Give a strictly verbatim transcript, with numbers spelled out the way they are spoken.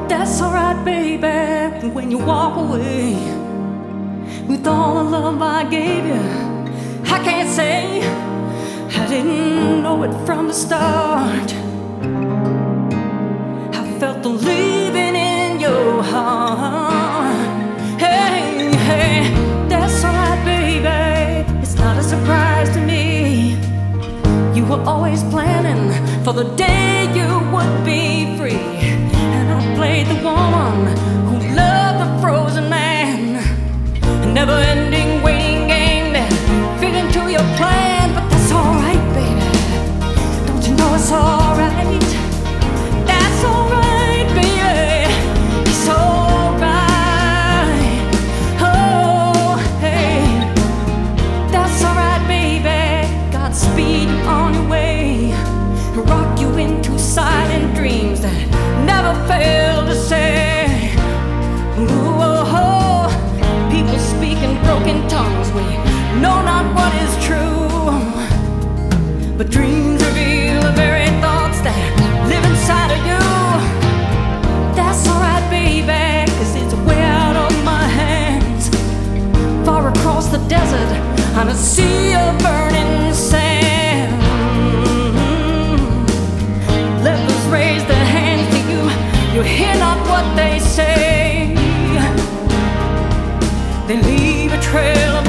That's alright, baby, when you walk away with all the love I gave you. I can't say I didn't know it from the start. I felt the leaving in your heart. Hey, hey, that's alright, baby, it's not a surprise to me. You were always planning for the day you would be free. And I played the woman who loved the frozen man, a never-ending waiting game that fit into your plan. But that's alright, baby, don't you know it's alright? That's alright, baby, it's alright. Oh, hey, that's alright, baby, Godspeed on your way, rock you into silent dreams that never fail to say. Ooh, oh, oh. People speak in broken tongues, we know not what is true, but dreams reveal the very thoughts that live inside of you. That's alright, baby, cause it's way out of my hands, far across the desert on a sea of burning sand. Lepers raise their hands to you, you hear not what they say. They leave a trail of